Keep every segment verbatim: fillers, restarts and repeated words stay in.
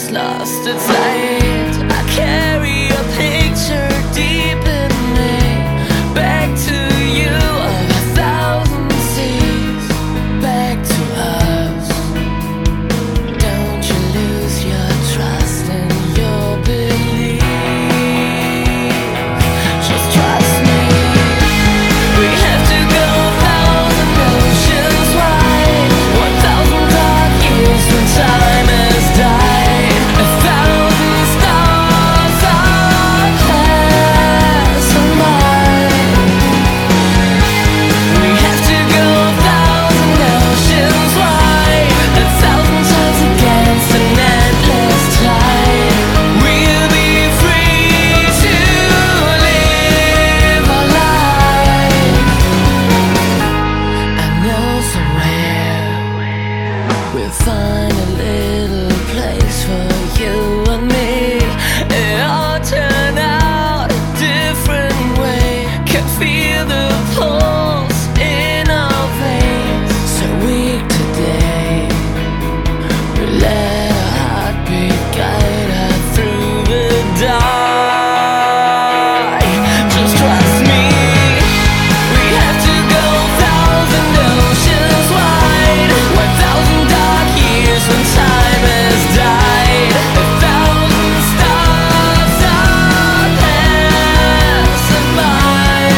has lost its light. I carry a picture deep in me, back to you of a thousand seas, back to us. Don't you lose your trust and your belief. Just trust me. We have to go a thousand oceans wide, one thousand dark years when time has died. A thousand stars are passing by. We have to go a thousand oceans wide, a thousand times against an endless tide. We'll be free to live our life. I know somewhere we'll find a little place for you and me. It all turned out a different way. Can feel the pulse in our veins. So weak today, we let our heartbeat guide us through the dark. Just trust me. We have to go a thousand oceans wide, one thousand dark years when time has died. A thousand stars are passing by.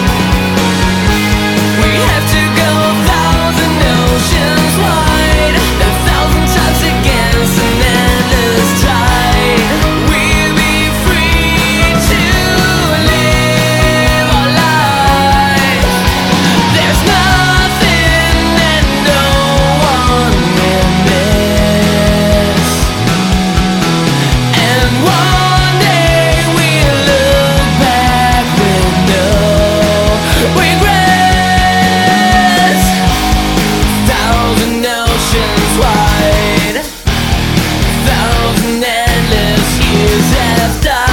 We have to go a thousand oceans wide, a thousand times against an endless tide. We'll be free to live our life. There's nothing and no one will miss. And one day we'll look back with no regrets. Thousand oceans wide, thousand endless years after.